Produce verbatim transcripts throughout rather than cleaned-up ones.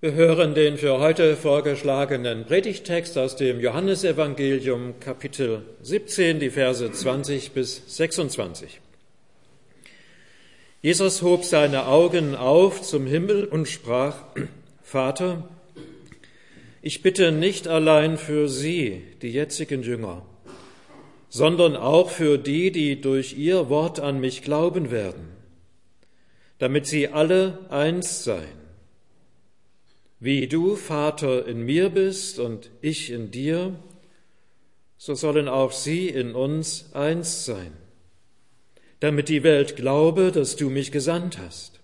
Wir hören den für heute vorgeschlagenen Predigttext aus dem Johannesevangelium, Kapitel siebzehn, die Verse zwanzig bis sechsundzwanzig. Jesus hob seine Augen auf zum Himmel und sprach: Vater, ich bitte nicht allein für sie, die jetzigen Jünger, sondern auch für die, die durch ihr Wort an mich glauben werden, damit sie alle eins seien. Wie du, Vater, in mir bist und ich in dir, so sollen auch sie in uns eins sein, damit die Welt glaube, dass du mich gesandt hast.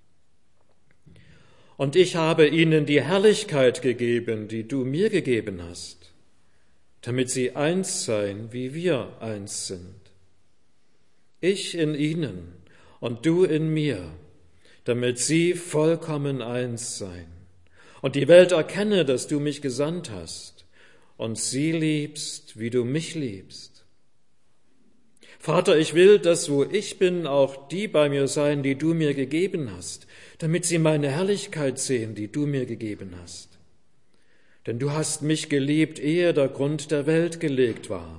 Und ich habe ihnen die Herrlichkeit gegeben, die du mir gegeben hast, damit sie eins seien, wie wir eins sind. Ich in ihnen und du in mir, damit sie vollkommen eins seien. Und die Welt erkenne, dass du mich gesandt hast und sie liebst, wie du mich liebst. Vater, ich will, dass wo ich bin, auch die bei mir sein, die du mir gegeben hast, damit sie meine Herrlichkeit sehen, die du mir gegeben hast. Denn du hast mich geliebt, ehe der Grund der Welt gelegt war.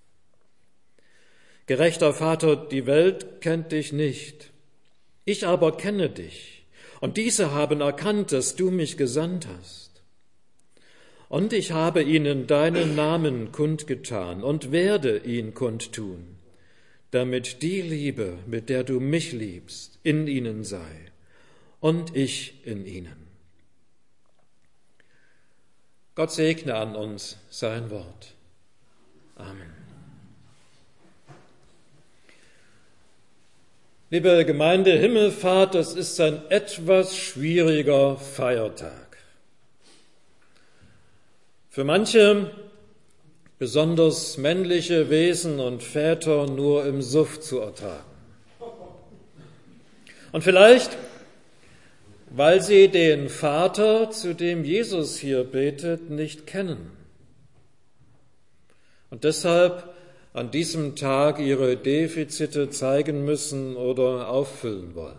Gerechter Vater, die Welt kennt dich nicht, ich aber kenne dich. Und diese haben erkannt, dass du mich gesandt hast. Und ich habe ihnen deinen Namen kundgetan und werde ihn kundtun, damit die Liebe, mit der du mich liebst, in ihnen sei und ich in ihnen. Gott segne an uns sein Wort. Amen. Liebe Gemeinde, Himmelfahrt, das ist ein etwas schwieriger Feiertag. Für manche, besonders männliche Wesen und Väter, nur im Suff zu ertragen. Und vielleicht, weil sie den Vater, zu dem Jesus hier betet, nicht kennen. Und deshalb an diesem Tag ihre Defizite zeigen müssen oder auffüllen wollen.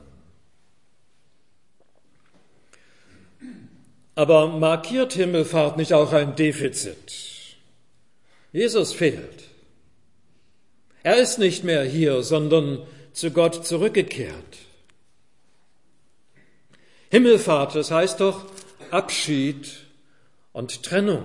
Aber markiert Himmelfahrt nicht auch ein Defizit? Jesus fehlt. Er ist nicht mehr hier, sondern zu Gott zurückgekehrt. Himmelfahrt, das heißt doch Abschied und Trennung.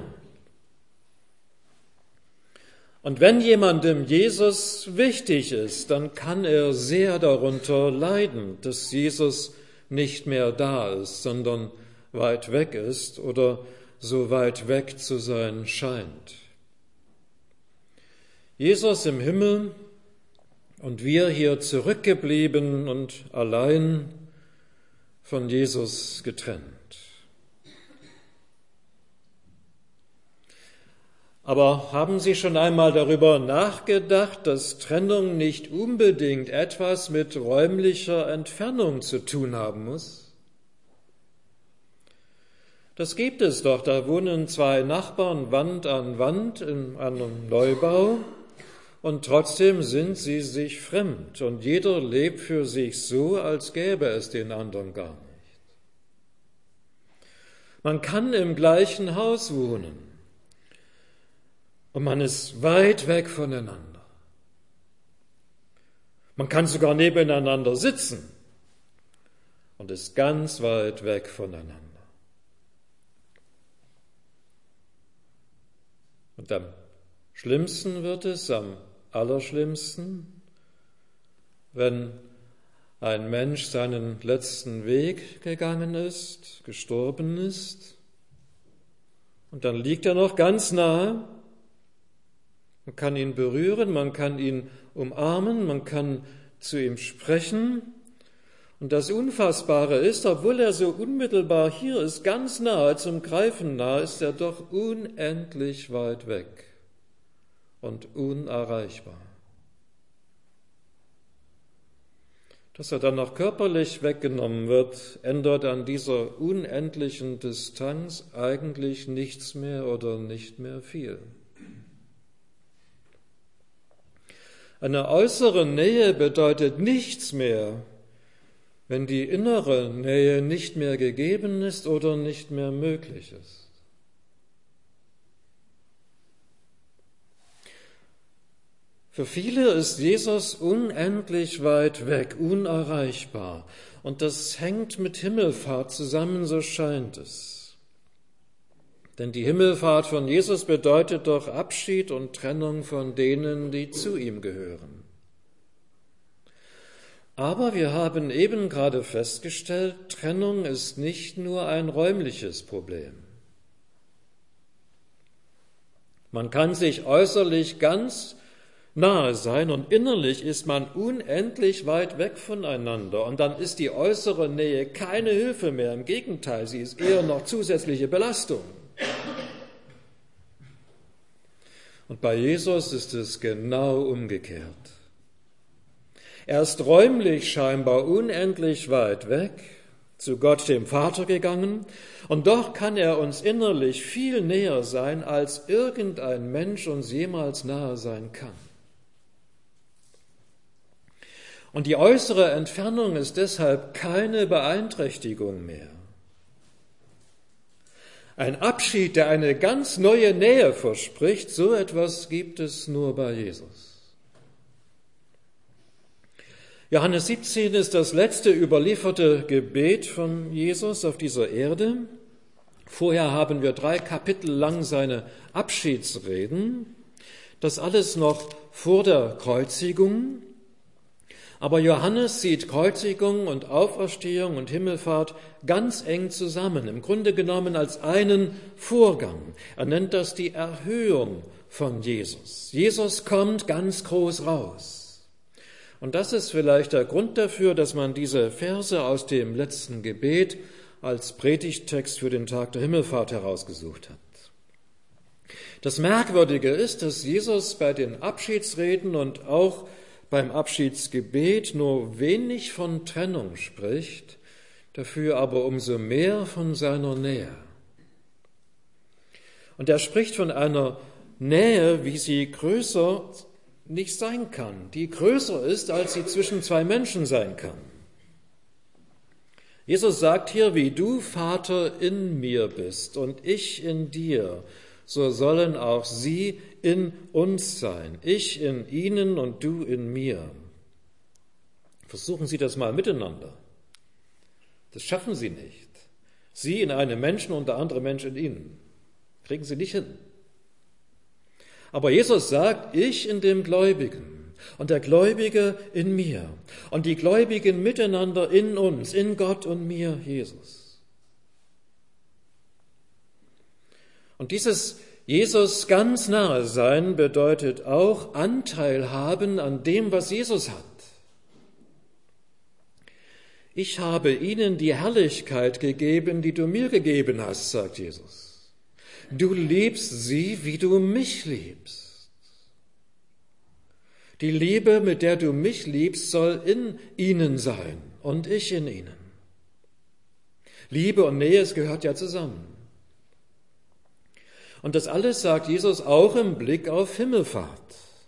Und wenn jemandem Jesus wichtig ist, dann kann er sehr darunter leiden, dass Jesus nicht mehr da ist, sondern weit weg ist oder so weit weg zu sein scheint. Jesus im Himmel und wir hier zurückgeblieben und allein von Jesus getrennt. Aber haben Sie schon einmal darüber nachgedacht, dass Trennung nicht unbedingt etwas mit räumlicher Entfernung zu tun haben muss? Das gibt es doch. Da wohnen zwei Nachbarn Wand an Wand in einem Neubau und trotzdem sind sie sich fremd und jeder lebt für sich so, als gäbe es den anderen gar nicht. Man kann im gleichen Haus wohnen. Und man ist weit weg voneinander. Man kann sogar nebeneinander sitzen und ist ganz weit weg voneinander. Und am schlimmsten wird es, am allerschlimmsten, wenn ein Mensch seinen letzten Weg gegangen ist, gestorben ist, und dann liegt er noch ganz nahe. Man kann ihn berühren, man kann ihn umarmen, man kann zu ihm sprechen. Und das Unfassbare ist, obwohl er so unmittelbar hier ist, ganz nahe, zum Greifen nahe, ist er doch unendlich weit weg und unerreichbar. Dass er dann noch körperlich weggenommen wird, ändert an dieser unendlichen Distanz eigentlich nichts mehr oder nicht mehr viel. Eine äußere Nähe bedeutet nichts mehr, wenn die innere Nähe nicht mehr gegeben ist oder nicht mehr möglich ist. Für viele ist Jesus unendlich weit weg, unerreichbar. Und das hängt mit Himmelfahrt zusammen, so scheint es. Denn die Himmelfahrt von Jesus bedeutet doch Abschied und Trennung von denen, die zu ihm gehören. Aber wir haben eben gerade festgestellt, Trennung ist nicht nur ein räumliches Problem. Man kann sich äußerlich ganz nahe sein und innerlich ist man unendlich weit weg voneinander und dann ist die äußere Nähe keine Hilfe mehr, im Gegenteil, sie ist eher noch zusätzliche Belastung. Und bei Jesus ist es genau umgekehrt. Er ist räumlich scheinbar unendlich weit weg, zu Gott dem Vater gegangen, und doch kann er uns innerlich viel näher sein, als irgendein Mensch uns jemals nahe sein kann. Und die äußere Entfernung ist deshalb keine Beeinträchtigung mehr. Ein Abschied, der eine ganz neue Nähe verspricht, so etwas gibt es nur bei Jesus. Johannes siebzehn ist das letzte überlieferte Gebet von Jesus auf dieser Erde. Vorher haben wir drei Kapitel lang seine Abschiedsreden. Das alles noch vor der Kreuzigung. Aber Johannes sieht Kreuzigung und Auferstehung und Himmelfahrt ganz eng zusammen, im Grunde genommen als einen Vorgang. Er nennt das die Erhöhung von Jesus. Jesus kommt ganz groß raus. Und das ist vielleicht der Grund dafür, dass man diese Verse aus dem letzten Gebet als Predigttext für den Tag der Himmelfahrt herausgesucht hat. Das Merkwürdige ist, dass Jesus bei den Abschiedsreden und auch beim Abschiedsgebet nur wenig von Trennung spricht, dafür aber umso mehr von seiner Nähe. Und er spricht von einer Nähe, wie sie größer nicht sein kann, die größer ist, als sie zwischen zwei Menschen sein kann. Jesus sagt hier, wie du, Vater, in mir bist und ich in dir, so sollen auch sie in uns sein, ich in ihnen und du in mir. Versuchen Sie das mal miteinander. Das schaffen Sie nicht. Sie in einem Menschen und der andere Mensch in Ihnen. Kriegen Sie nicht hin. Aber Jesus sagt, ich in dem Gläubigen und der Gläubige in mir und die Gläubigen miteinander in uns, in Gott und mir, Jesus. Und dieses Jesus ganz nahe sein bedeutet auch Anteil haben an dem, was Jesus hat. Ich habe ihnen die Herrlichkeit gegeben, die du mir gegeben hast, sagt Jesus. Du liebst sie, wie du mich liebst. Die Liebe, mit der du mich liebst, soll in ihnen sein und ich in ihnen. Liebe und Nähe, es gehört ja zusammen. Und das alles sagt Jesus auch im Blick auf Himmelfahrt.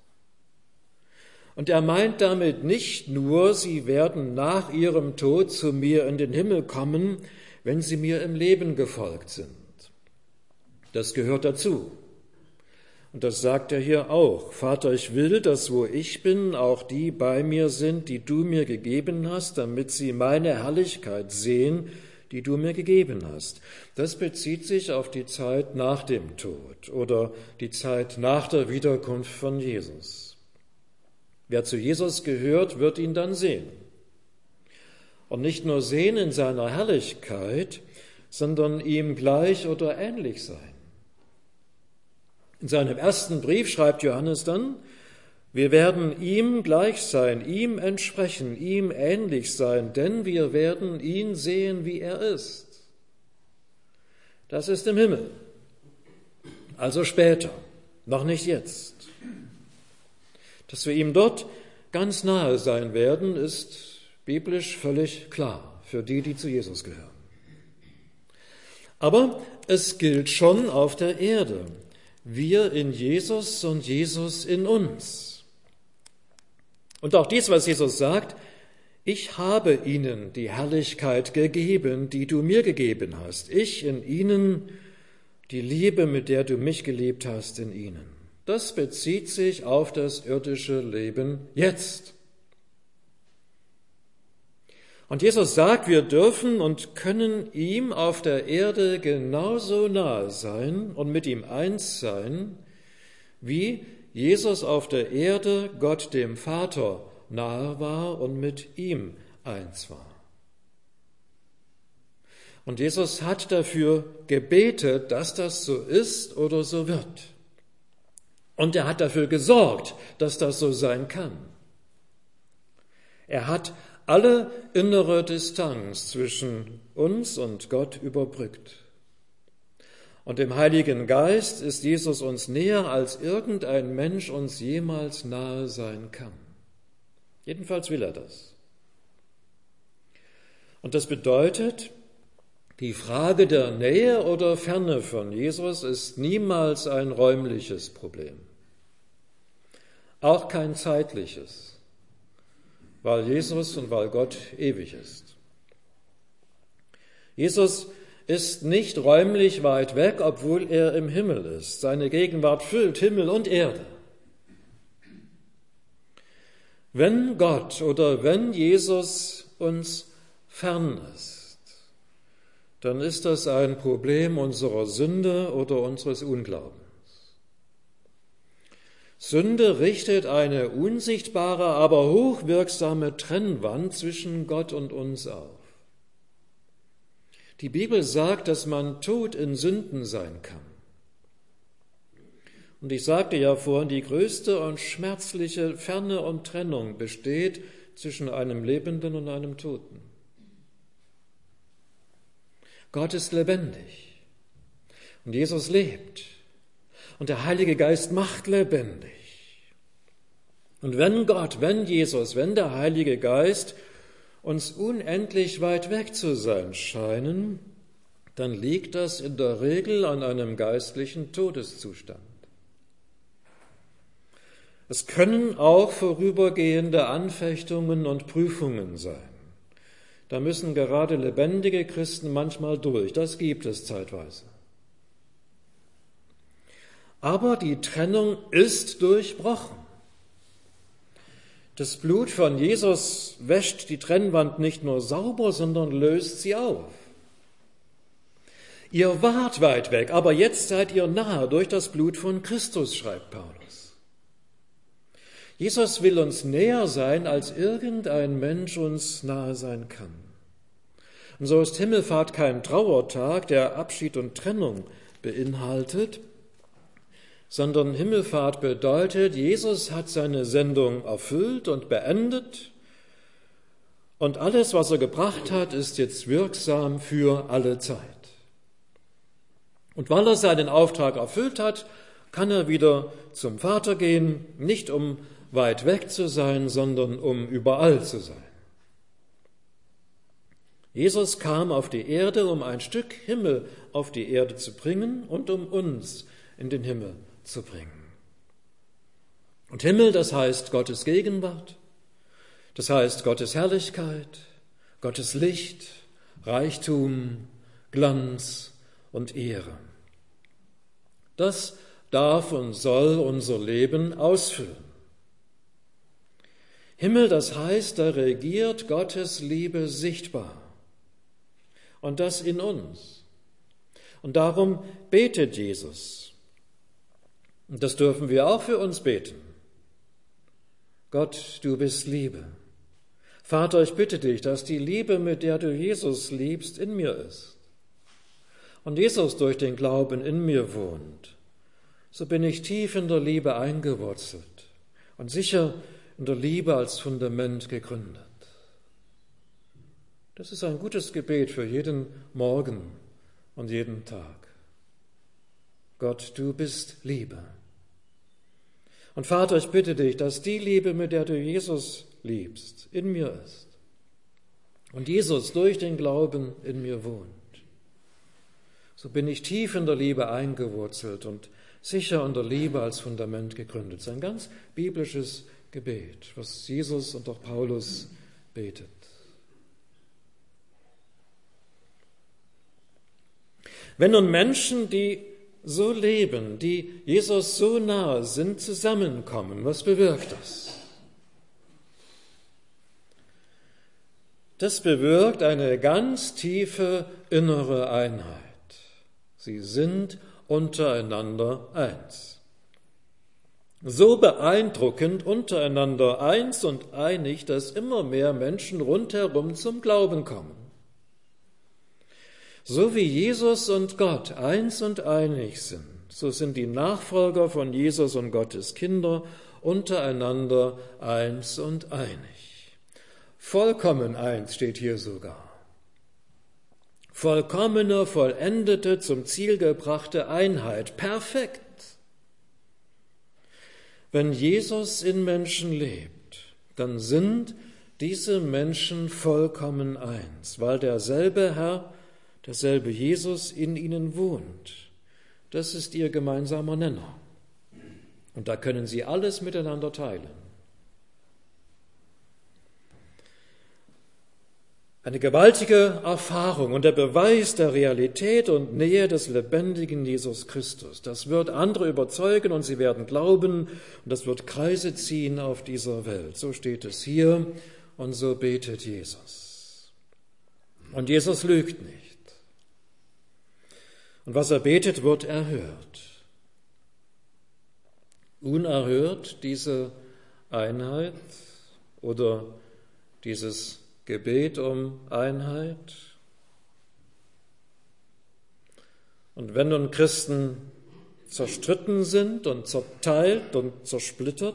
Und er meint damit nicht nur, sie werden nach ihrem Tod zu mir in den Himmel kommen, wenn sie mir im Leben gefolgt sind. Das gehört dazu. Und das sagt er hier auch. Vater, ich will, dass wo ich bin, auch die bei mir sind, die du mir gegeben hast, damit sie meine Herrlichkeit sehen, die du mir gegeben hast. Das bezieht sich auf die Zeit nach dem Tod oder die Zeit nach der Wiederkunft von Jesus. Wer zu Jesus gehört, wird ihn dann sehen. Und nicht nur sehen in seiner Herrlichkeit, sondern ihm gleich oder ähnlich sein. In seinem ersten Brief schreibt Johannes dann, wir werden ihm gleich sein, ihm entsprechen, ihm ähnlich sein, denn wir werden ihn sehen, wie er ist. Das ist im Himmel, also später, noch nicht jetzt. Dass wir ihm dort ganz nahe sein werden, ist biblisch völlig klar für die, die zu Jesus gehören. Aber es gilt schon auf der Erde. Wir in Jesus und Jesus in uns. Und auch dies, was Jesus sagt, Ich habe ihnen die Herrlichkeit gegeben, die du mir gegeben hast. Ich in ihnen, die Liebe, mit der du mich geliebt hast, in ihnen. Das bezieht sich auf das irdische Leben jetzt. Und Jesus sagt, wir dürfen und können ihm auf der Erde genauso nahe sein und mit ihm eins sein, wie Jesus auf der Erde Gott dem Vater nahe war und mit ihm eins war. Und Jesus hat dafür gebetet, dass das so ist oder so wird. Und er hat dafür gesorgt, dass das so sein kann. Er hat alle innere Distanz zwischen uns und Gott überbrückt. Und im Heiligen Geist ist Jesus uns näher, als irgendein Mensch uns jemals nahe sein kann. Jedenfalls will er das. Und das bedeutet, die Frage der Nähe oder Ferne von Jesus ist niemals ein räumliches Problem. Auch kein zeitliches, weil Jesus und weil Gott ewig ist. Jesus ist nicht räumlich weit weg, obwohl er im Himmel ist. Seine Gegenwart füllt Himmel und Erde. Wenn Gott oder wenn Jesus uns fern ist, dann ist das ein Problem unserer Sünde oder unseres Unglaubens. Sünde richtet eine unsichtbare, aber hochwirksame Trennwand zwischen Gott und uns auf. Die Bibel sagt, dass man tot in Sünden sein kann. Und ich sagte ja vorhin, die größte und schmerzliche Ferne und Trennung besteht zwischen einem Lebenden und einem Toten. Gott ist lebendig und Jesus lebt und der Heilige Geist macht lebendig. Und wenn Gott, wenn Jesus, wenn der Heilige Geist uns unendlich weit weg zu sein scheinen, dann liegt das in der Regel an einem geistlichen Todeszustand. Es können auch vorübergehende Anfechtungen und Prüfungen sein. Da müssen gerade lebendige Christen manchmal durch. Das gibt es zeitweise. Aber die Trennung ist durchbrochen. Das Blut von Jesus wäscht die Trennwand nicht nur sauber, sondern löst sie auf. Ihr wart weit weg, aber jetzt seid ihr nahe durch das Blut von Christus, schreibt Paulus. Jesus will uns näher sein, als irgendein Mensch uns nahe sein kann. Und so ist Himmelfahrt kein Trauertag, der Abschied und Trennung beinhaltet, sondern Himmelfahrt bedeutet, Jesus hat seine Sendung erfüllt und beendet und alles, was er gebracht hat, ist jetzt wirksam für alle Zeit. Und weil er seinen Auftrag erfüllt hat, kann er wieder zum Vater gehen, nicht um weit weg zu sein, sondern um überall zu sein. Jesus kam auf die Erde, um ein Stück Himmel auf die Erde zu bringen und um uns in den Himmel zu bringen. Und Himmel, das heißt Gottes Gegenwart, das heißt Gottes Herrlichkeit, Gottes Licht, Reichtum, Glanz und Ehre. Das darf und soll unser Leben ausfüllen. Himmel, das heißt, da regiert Gottes Liebe sichtbar. Und das in uns. Und darum betet Jesus. Und das dürfen wir auch für uns beten. Gott, du bist Liebe. Vater, ich bitte dich, dass die Liebe, mit der du Jesus liebst, in mir ist. Und Jesus durch den Glauben in mir wohnt. So bin ich tief in der Liebe eingewurzelt und sicher in der Liebe als Fundament gegründet. Das ist ein gutes Gebet für jeden Morgen und jeden Tag. Gott, du bist Liebe. Und Vater, ich bitte dich, dass die Liebe, mit der du Jesus liebst, in mir ist. Und Jesus durch den Glauben in mir wohnt. So bin ich tief in der Liebe eingewurzelt und sicher in der Liebe als Fundament gegründet. Das ist ein ganz biblisches Gebet, was Jesus und auch Paulus betet. Wenn nun Menschen, die so leben, die Jesus so nahe sind, zusammenkommen, was bewirkt das? Das bewirkt eine ganz tiefe innere Einheit. Sie sind untereinander eins. So beeindruckend untereinander eins und einig, dass immer mehr Menschen rundherum zum Glauben kommen. So wie Jesus und Gott eins und einig sind, so sind die Nachfolger von Jesus und Gottes Kinder untereinander eins und einig. Vollkommen eins steht hier sogar. Vollkommene, vollendete, zum Ziel gebrachte Einheit. Perfekt. Wenn Jesus in Menschen lebt, dann sind diese Menschen vollkommen eins, weil derselbe Herr, derselbe Jesus in ihnen wohnt. Das ist ihr gemeinsamer Nenner. Und da können sie alles miteinander teilen. Eine gewaltige Erfahrung und der Beweis der Realität und Nähe des lebendigen Jesus Christus. Das wird andere überzeugen und sie werden glauben und das wird Kreise ziehen auf dieser Welt. So steht es hier und so betet Jesus. Und Jesus lügt nicht. Und was er betet, wird erhört. Unerhört diese Einheit oder dieses Gebet um Einheit. Und wenn nun Christen zerstritten sind und zerteilt und zersplittert,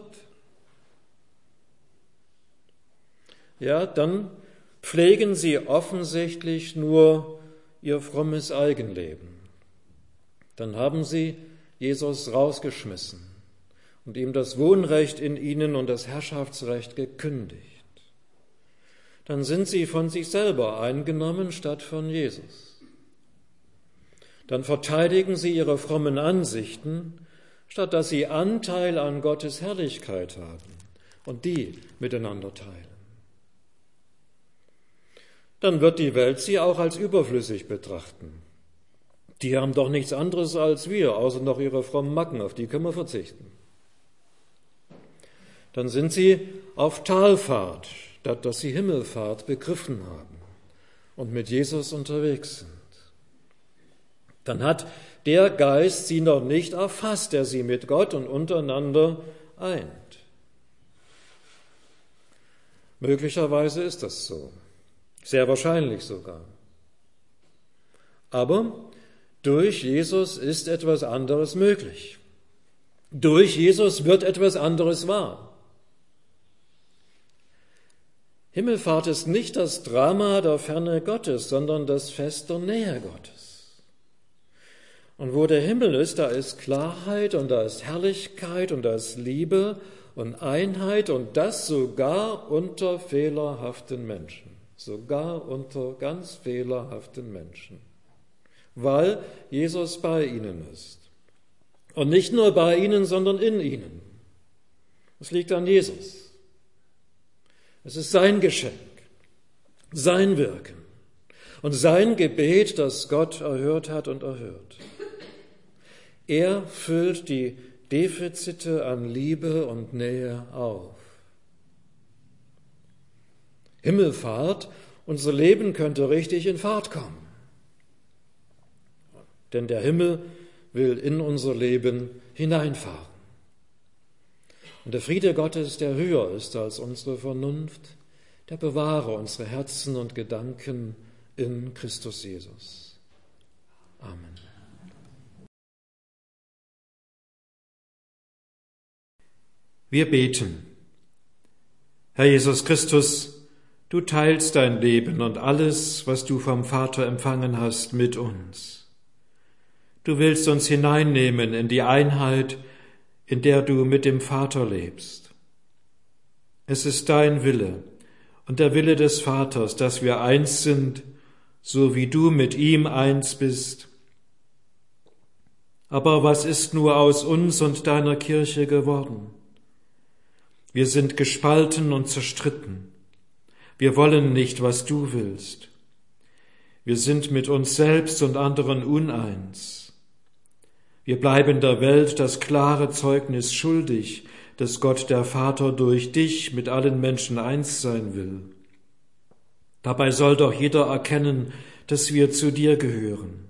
ja, dann pflegen sie offensichtlich nur ihr frommes Eigenleben. Dann haben sie Jesus rausgeschmissen und ihm das Wohnrecht in ihnen und das Herrschaftsrecht gekündigt. Dann sind sie von sich selber eingenommen statt von Jesus. Dann verteidigen sie ihre frommen Ansichten, statt dass sie Anteil an Gottes Herrlichkeit haben und die miteinander teilen. Dann wird die Welt sie auch als überflüssig betrachten. Die haben doch nichts anderes als wir, außer noch ihre frommen Macken, auf die können wir verzichten. Dann sind sie auf Talfahrt, statt dass sie Himmelfahrt begriffen haben und mit Jesus unterwegs sind. Dann hat der Geist sie noch nicht erfasst, der sie mit Gott und untereinander eint. Möglicherweise ist das so, sehr wahrscheinlich sogar. Aber durch Jesus ist etwas anderes möglich. Durch Jesus wird etwas anderes wahr. Himmelfahrt ist nicht das Drama der Ferne Gottes, sondern das Fest der Nähe Gottes. Und wo der Himmel ist, da ist Klarheit und da ist Herrlichkeit und da ist Liebe und Einheit und das sogar unter fehlerhaften Menschen. Sogar unter ganz fehlerhaften Menschen. Weil Jesus bei ihnen ist. Und nicht nur bei ihnen, sondern in ihnen. Es liegt an Jesus. Es ist sein Geschenk, sein Wirken und sein Gebet, das Gott erhört hat und erhört. Er füllt die Defizite an Liebe und Nähe auf. Himmelfahrt, unser Leben könnte richtig in Fahrt kommen. Denn der Himmel will in unser Leben hineinfahren. Und der Friede Gottes, der höher ist als unsere Vernunft, der bewahre unsere Herzen und Gedanken in Christus Jesus. Amen. Wir beten. Herr Jesus Christus, du teilst dein Leben und alles, was du vom Vater empfangen hast, mit uns. Du willst uns hineinnehmen in die Einheit, in der du mit dem Vater lebst. Es ist dein Wille und der Wille des Vaters, dass wir eins sind, so wie du mit ihm eins bist. Aber was ist nur aus uns und deiner Kirche geworden? Wir sind gespalten und zerstritten. Wir wollen nicht, was du willst. Wir sind mit uns selbst und anderen uneins. Wir bleiben der Welt das klare Zeugnis schuldig, dass Gott der Vater durch dich mit allen Menschen eins sein will. Dabei soll doch jeder erkennen, dass wir zu dir gehören.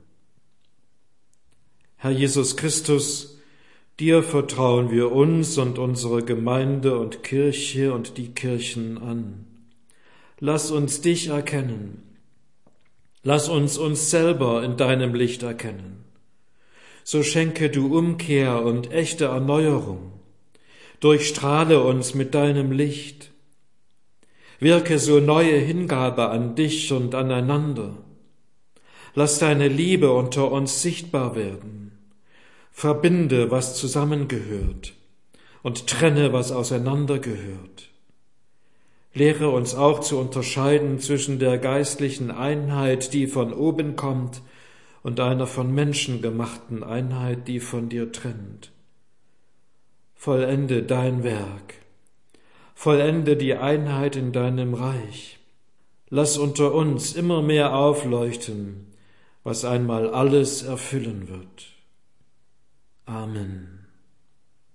Herr Jesus Christus, dir vertrauen wir uns und unsere Gemeinde und Kirche und die Kirchen an. Lass uns dich erkennen. Lass uns uns selber in deinem Licht erkennen. So schenke du Umkehr und echte Erneuerung. Durchstrahle uns mit deinem Licht. Wirke so neue Hingabe an dich und aneinander. Lass deine Liebe unter uns sichtbar werden. Verbinde, was zusammengehört, und trenne, was auseinandergehört. Lehre uns auch zu unterscheiden zwischen der geistlichen Einheit, die von oben kommt, und einer von Menschen gemachten Einheit, die von dir trennt. Vollende dein Werk. Vollende die Einheit in deinem Reich. Lass unter uns immer mehr aufleuchten, was einmal alles erfüllen wird. Amen.